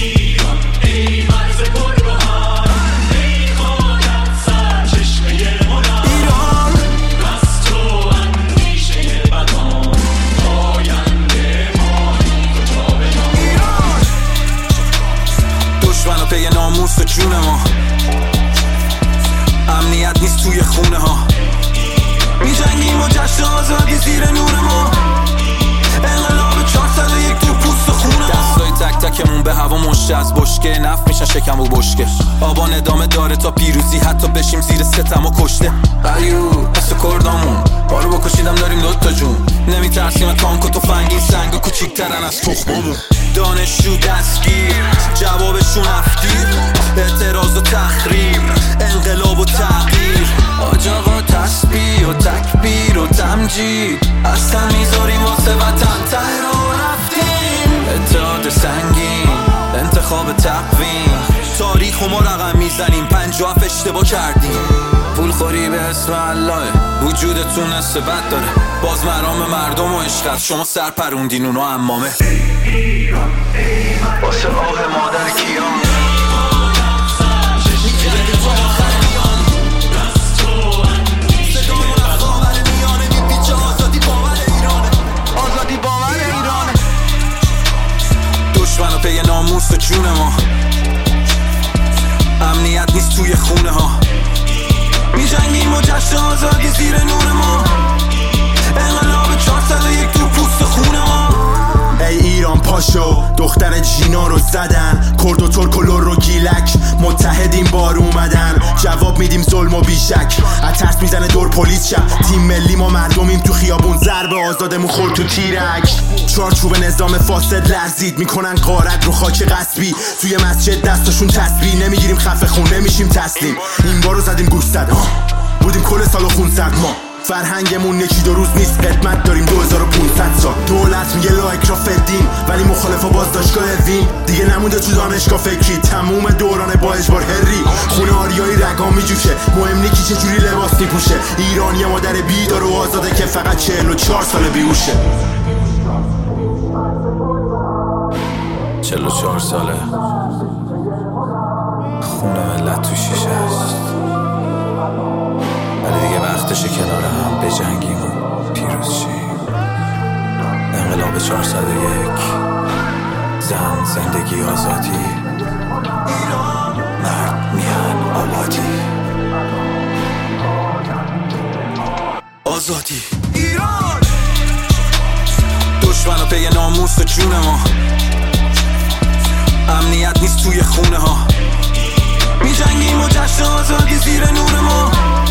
ایران ای مرز پربهار، ای خاکت سرچشمه هنر. ایران از تو اندیشه بدان، آینده مانی کجا بدان. ایران دشمن و پی ناموس و جون ما، امنیت نیست توی خونه ها. می جنگیم و جشن آزادی زیر نور ما، انقلاب 401 تو پوست خونه. دستای تک تکمون به هوا مشته از بشکه، نفت میشن شکم و بشکه. آبان ادامه داره تا پیروزی، حتی بشیم زیر ستم و کشته. علیو مثل کردامون بارو بکشیدم داریم دوتا جون. نمی ترسیم تانک و تفنگی، سنگ و کوچیکترن از تخممون. دانشجو دستگیر، جوابشون افگیر، اعتراض و تخریب، انقلاب و تغییر. آج آقا تسبیح و تکبیر و تمجید، اصلا میذاریم واسه وطن ته رو رفتیم. اتحاد سنگین، انتخاب تقویم، تاریخ و ما رقم میزنیم، 57 اشتباه کردیم. پول خوری به اسم الله، وجودتون نصف بد داره، باز مرام مردم و عشقت، شما سر پروندین اونو امامه. واسه آه مادر کیان، دشمن و پی ناموس و جون ما، امنیت نیست توی خونه ها. می جنگیم و جشن آزادی زیر نور ما، انقلاب 401 تو پوست خونه ما. ای ایران پاشو، دختر جینا رو زدن، کرد و ترک و لر و گیلک، متحدین بار اومدن، جواب میدیم ظلم و بیشک. اترس میزنه دور پلیس شب، تیم ملی ما مردمیم تو خیابون، ضرب آزادمون خورد تو تیرک. چارچوب نظام فاسد لرزید، میکنن غارت رو خاک غصبی، توی مسجد دستشون تسبیح، نمیگیریم خفه خون نمیشیم تسلیم. این بارو زدیم گوش زد، بودیم کل سال و خون سرد ما. فرهنگمون یکی دو روز نیست، قدمت داریم 2500 سال. دولت میگه لا اکراه فالدین، ولی مخالفا بازداشتگاه وین. دیگه نمونده تو دانشگاه فکری، تموم دوران با اجبار هری. خونه آریایی رگا میجوشه، مهم نی کی چجوری لباس میپوشه. ایران یه مادر بیدار و آزاده که فقط 44 سال بیهوشه. 44 ساله خون ملت تو شیشه است، ولی دیگه وقتشه کنار هم بجنگیم و پیروز شیم. انقلاب 401، زن، زندگی، آزادی، مرد، میهن، آبادی. آزادی ایران، دشمن و پی ناموس و جون ما، امنیت نیست توی خونه ها. می جنگیم و جشن آزادی زیر نور ما،